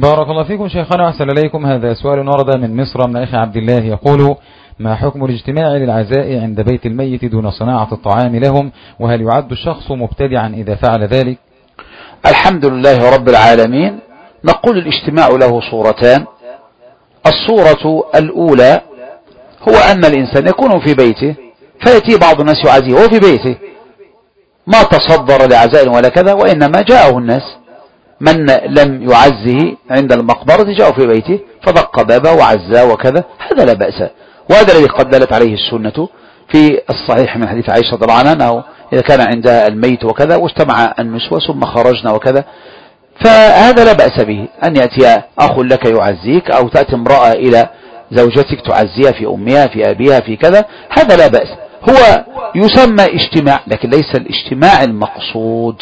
بارك الله فيكم شيخنا وأحسن إليكم. هذا سؤال ورد من مصر من أخي عبد الله يقول: ما حكم الاجتماع للعزاء عند بيت الميت دون صناعة الطعام لهم، وهل يعد الشخص مبتدعا إذا فعل ذلك؟ الحمد لله رب العالمين. نقول الاجتماع له صورتان. الصورة الأولى هو أن الإنسان يكون في بيته فيأتي بعض الناس يعزيه وهو في بيته، ما تصدر لعزاء ولا كذا، وإنما جاءه الناس من لم يعزه عند المقبرة جاءه في بيته فدق بابه وعزاه وكذا، هذا لا بأس. وهذا الذي قد دلت عليه السنة في الصحيح من حديث عائشة رضي الله عنها أنه إذا كان عندها الميت وكذا واجتمع النسوة ثم خرجنا وكذا، فهذا لا بأس به أن يأتي أخ لك يعزيك أو تأتي امرأة إلى زوجتك تعزيها في أمها في أبيها في كذا، هذا لا بأس. هو يسمى اجتماع لكن ليس الاجتماع المقصود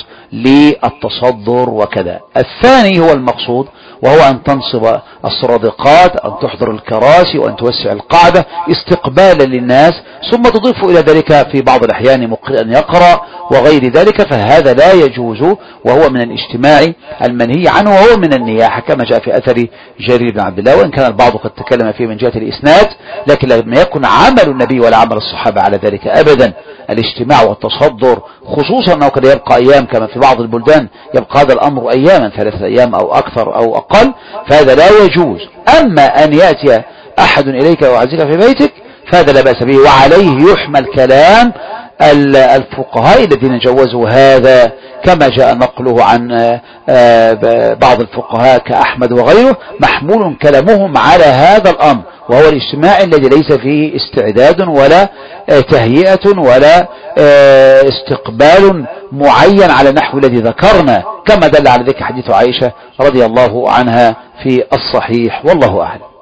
للتصدر وكذا. الثاني هو المقصود، وهو أن تنصب السرادقات، أن تحضر الكراسي، وأن توسع القاعدة استقبالا للناس، ثم تضيف إلى ذلك في بعض الأحيان مقرئا يقرأ وغير ذلك، فهذا لا يجوز وهو من الاجتماع المنهي عنه، وهو من النياحة كما جاء في أثر جرير بن عبد الله، وإن كان البعض قد تكلم فيه من جهة الإسناد، لكن لم يكن عمل النبي ولا عمل الصحابة على ذلك أبدا. الاجتماع والتصدر خصوصا أنه قد يبقى أيام كما في بعض البلدان يبقى هذا الأمر أياما 3 أيام أو أكثر أو أقل، فهذا لا يجوز. أما أن يأتي أحد إليك ويعزيك في بيتك فهذا لا بأس به، وعليه يحمل كلام الفقهاء الذين جوزوا هذا كما جاء نقله عن بعض الفقهاء كأحمد وغيره، محمول كلامهم على هذا الأمر، وهو الاجتماع الذي ليس فيه استعداد ولا تهيئة ولا استقبال معين على نحو الذي ذكرنا، كما دل على ذلك حديث عائشة رضي الله عنها في الصحيح، والله أعلم.